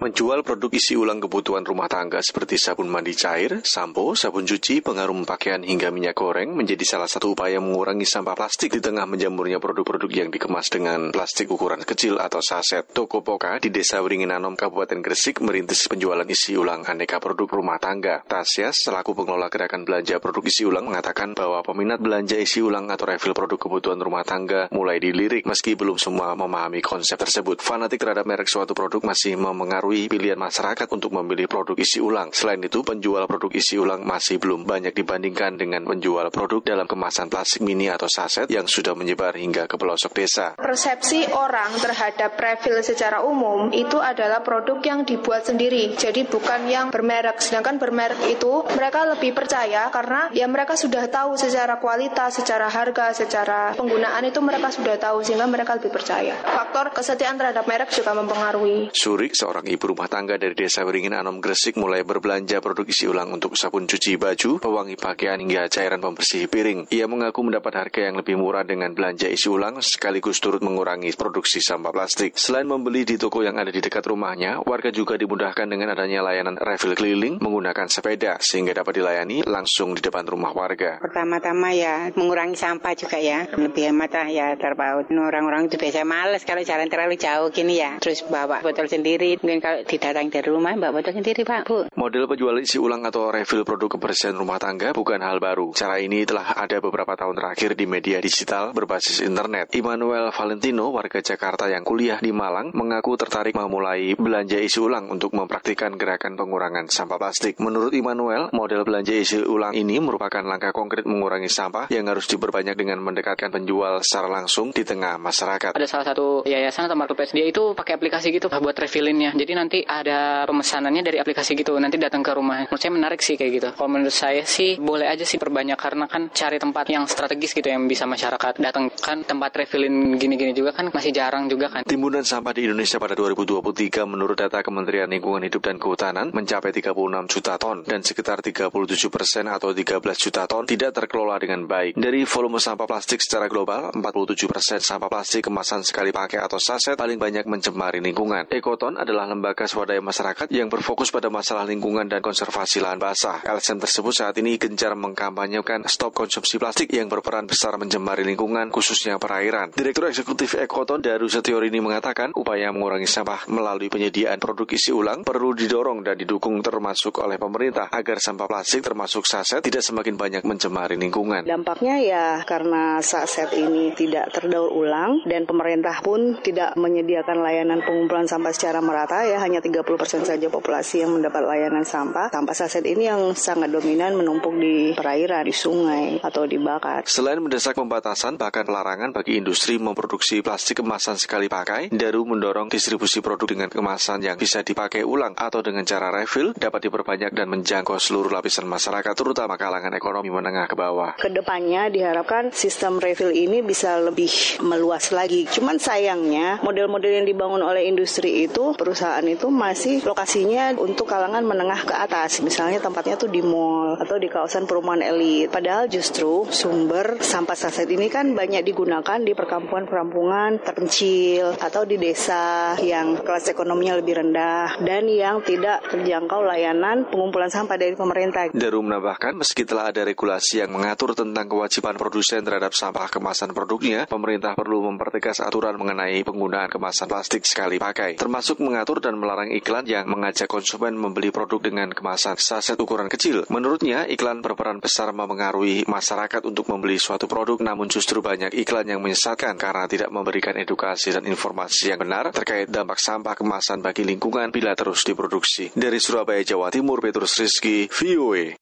Menjual produk isi ulang kebutuhan rumah tangga seperti sabun mandi cair, sampo, sabun cuci, pengarum pakaian hingga minyak goreng menjadi salah satu upaya mengurangi sampah plastik di tengah menjamurnya produk-produk yang dikemas dengan plastik ukuran kecil atau saset. Toko Poka di Desa Wringin Anom, Kabupaten Gresik merintis penjualan isi ulang aneka produk rumah tangga. Tasya, selaku pengelola gerakan belanja produk isi ulang, mengatakan bahwa peminat belanja isi ulang atau refill produk kebutuhan rumah tangga mulai dilirik meski belum semua memahami konsep tersebut. Fanatik terhadap merek suatu produk masih memengaruhi pilihan masyarakat untuk memilih produk isi ulang. Selain itu, penjual produk isi ulang masih belum banyak dibandingkan dengan penjual produk dalam kemasan plastik mini atau saset yang sudah menyebar hingga ke pelosok desa. Persepsi orang terhadap refill secara umum itu adalah produk yang dibuat sendiri, jadi bukan yang bermerek. Sedangkan bermerek itu mereka lebih percaya karena ya mereka sudah tahu secara kualitas, secara harga, secara penggunaan itu mereka sudah tahu sehingga mereka lebih percaya. Faktor kesetiaan terhadap merek juga mempengaruhi. Surik, seorang ibu rumah tangga dari Desa Wringin Anom, Gresik, mulai berbelanja produk isi ulang untuk sabun cuci baju, pewangi pakaian hingga cairan pembersih piring. Ia mengaku mendapat harga yang lebih murah dengan belanja isi ulang sekaligus turut mengurangi produksi sampah plastik. Selain membeli di toko yang ada di dekat rumahnya, warga juga dimudahkan dengan adanya layanan refill keliling menggunakan sepeda sehingga dapat dilayani langsung di depan rumah warga. Pertama-tama ya mengurangi sampah juga ya, lebih hemat lah ya terpaut. Orang-orang itu biasa males kalau jalan terlalu jauh gini ya, terus bawa botol sendiri. Mungkin kalau didatang dari rumah bawa botol sendiri Pak, Bu. Model penjualan isi ulang atau refill produk kebersihan rumah tangga bukan hal baru. Cara ini telah ada beberapa tahun terakhir di media digital berbasis internet. Immanuel Valentino, warga Jakarta yang kuliah di Malang, mengaku tertarik memulai belanja isi ulang untuk mempraktikkan gerakan pengurangan sampah plastik. Menurut Immanuel, model belanja isi ulang ini merupakan langkah konkret mengurangi sampah yang harus diperbanyak dengan mendekatkan penjual secara langsung di tengah masyarakat. Ada salah satu yayasan atau marketplace, dia itu pakai aplikasi gitu buat refillinnya. Jadi nanti ada pemesanannya dari aplikasi gitu, nanti datang ke rumah. Menurut saya menarik sih kayak gitu. Kalau menurut saya sih boleh aja sih perbanyak, karena kan cari tempat yang strategis gitu yang bisa masyarakat datang. Kan tempat refillin gini-gini juga kan masih jarang juga kan. Timbunan sampah di Indonesia pada 2023 menurut data Kementerian Lingkungan Hidup dan Kehutanan mencapai 36 juta ton dan sekitar 37% atau 13 juta ton tidak terkelola dengan baik. Dari volume sampah plastik secara global, 47% sampah plastik kemasan sekali pakai atau saset paling banyak mencemari lingkungan. Ekoton adalah lembaga swadaya masyarakat yang berfokus pada masalah lingkungan dan konservasi lahan basah. LSM tersebut saat ini gencar mengkampanyekan stop konsumsi plastik yang berperan besar mencemari lingkungan, khususnya perairan. Direktur Eksekutif Ekoton Daru Setiorini mengatakan, upaya mengurangi sampah melalui penyediaan produk isi ulang perlu didorong dan didukung termasuk oleh pemerintah agar sampah plastik termasuk saset tidak semakin banyak mencemari lingkungan. Dampaknya ya karena saset ini tidak terdaur ulang dan pemerintah pun tidak menyediakan layanan pengumpulan sampah secara merata ya, hanya 30% saja populasi yang mendapat layanan sampah. Sampah saset ini yang sangat dominan menumpuk di perairan, di sungai atau dibakar. Selain mendesak pembatasan bahkan pelarangan bagi industri memproduksi plastik kemasan sekali pakai, Daru mendorong distribusi produk dengan kemasan yang bisa dipakai ulang atau dengan cara refill dapat diperbanyak dan menjangkau seluruh lapisan masyarakat, terutama kalangan ekonomi menengah ke bawah. Kedepannya diharapkan sistem refill ini bisa lebih meluas lagi. Cuman sayangnya model-model yang dibangun oleh industri itu, perusahaan itu masih lokasinya untuk kalangan menengah ke atas. Misalnya tempatnya tuh di mall atau di kawasan perumahan elit. Padahal justru sumber sampah saset ini kan banyak digunakan di perkampungan-perkampungan terpencil atau di desa yang kelas ekonominya lebih rendah dan yang tidak terjangkau layanan pengumpulan sampah dari pemerintah. Daru menambahkan, meski telah ada regulasi yang mengatur tentang kewajiban produsen terhadap sampah kemasan produknya, pemerintah perlu mempertegas aturan mengenai penggunaan kemasan plastik sekali pakai, termasuk mengatur dan melarang iklan yang mengajak konsumen membeli produk dengan kemasan saset ukuran kecil. Menurutnya, iklan berperan besar memengaruhi masyarakat untuk membeli suatu produk, namun justru banyak iklan yang menyesatkan karena tidak memberikan edukasi dan informasi yang benar terkait dampak sampah kemasan bagi lingkungan bila terus diproduksi. Dari Surabaya, Jawa Timur, Petrus Rizky, VOA.